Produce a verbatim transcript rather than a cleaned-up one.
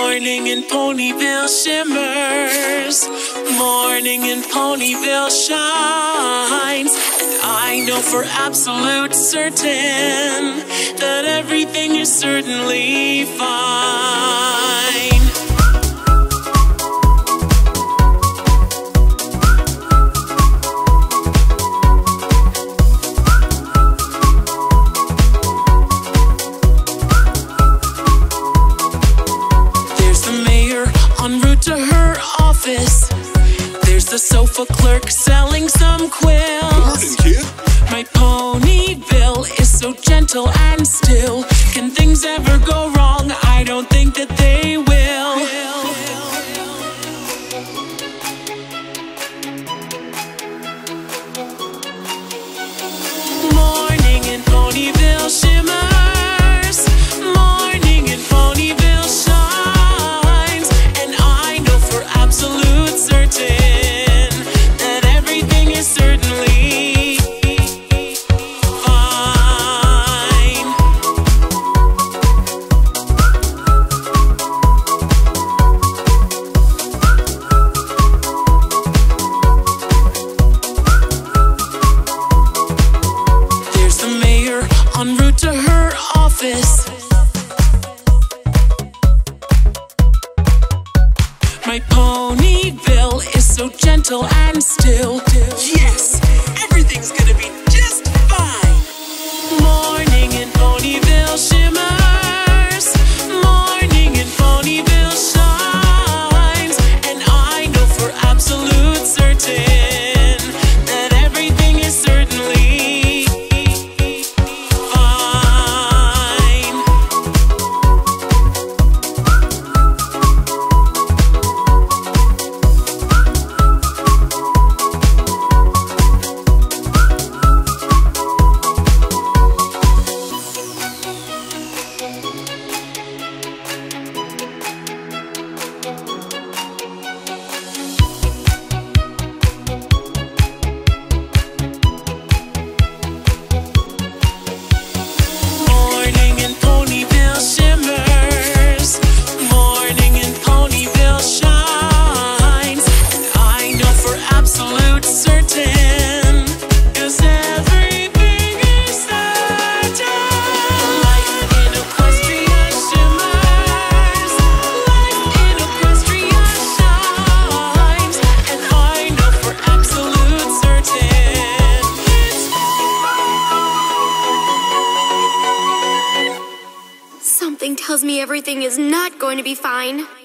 Morning in Ponyville shimmers, morning in Ponyville shines, and I know for absolute certain that everything is certainly fine. En route to her office, there's the sofa clerk selling some quills. Good morning, kid. My Ponyville is so gentle and still. Can things ever go wrong? I don't think that they will. Morning in Ponyville shimmers, morning in Ponyville shines, and I know for absolute certain that everything is certainly fine. There's the mayor en route to her office. My Ponyville is so gentle and still. Yes, everything's gonna be just fine. Morning in Ponyville shimmers, morning in Ponyville shines, and I know for absolute certain that everything is certainly fine. Morning in Ponyville shimmers, morning in Ponyville shines, and I know for absolute certain, 'cause everything is certain. Life in Equestria shimmers, life in Equestria shines, and I know for absolute certain it's Something tells me everything is not going to be fine.